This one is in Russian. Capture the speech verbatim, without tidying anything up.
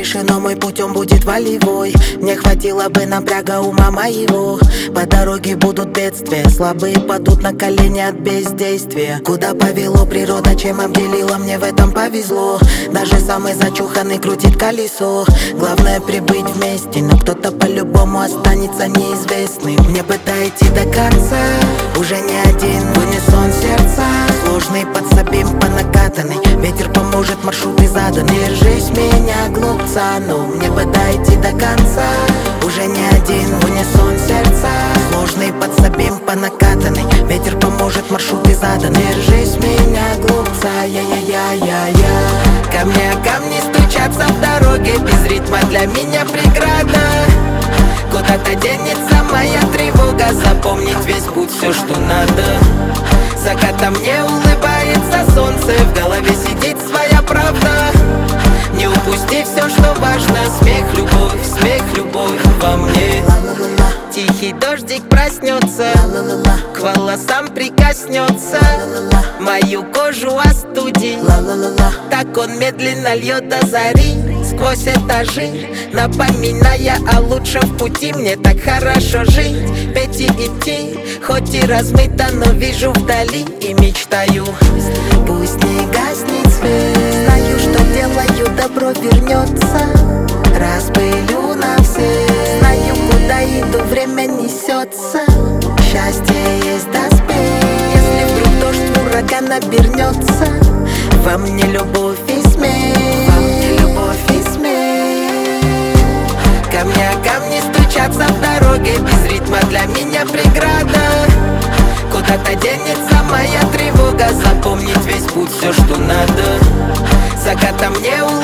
дальше, но мой путь он будет волевой. Не хватило бы напряга ума моего. По дороге будут бедствия, слабые падут на колени от бездействия. Куда повело природа, чем обделила, мне в этом повезло. Даже самый зачуханный крутит колесо. Главное прибыть вместе, но кто-то по-любому останется неизвестным. Мне бы дойти до конца, уже не один в унисон сердца. Сложный подсобим по накатанной, ветер поможет, маршруты заданы. Держись меня, глупца, но мне бы дойти до конца. Уже не один в унисон сердца. Сложный подсобим по накатанной, ветер поможет, маршруты заданы. Держись меня, глупца, я-я-я-я-я. Камни о камни стучатся в дороге, без ритма для меня преграда. Куда-то денется моя тревога, запомнить весь путь, все, что надо. Закатом мне улыбается солнце, в голове сидит своя правда. Не упусти все, что важно, смех, любовь, смех, любовь во мне. Тихий дождик проснется, к волосам прикоснется, мою кожу остудит. Так он медленно льет до зари, сквозь этажи, напоминая о лучшем пути. Мне так хорошо жить, петь и идти, хоть и размыто, но вижу вдали и мечтаю. Пусть не гаснет свет, знаю, что делаю, добро вернется. Распылю на все, знаю, куда иду, время несется. Счастье есть доспех, если вдруг дождь ураган обернется. Во мне любовь и смех, во мне любовь и смех. Камни о камни стучатся в дороге, без ритма для меня преграда. Куда-то денется моя тревога, запомнить весь путь, все, что надо. Закатом мне улыбается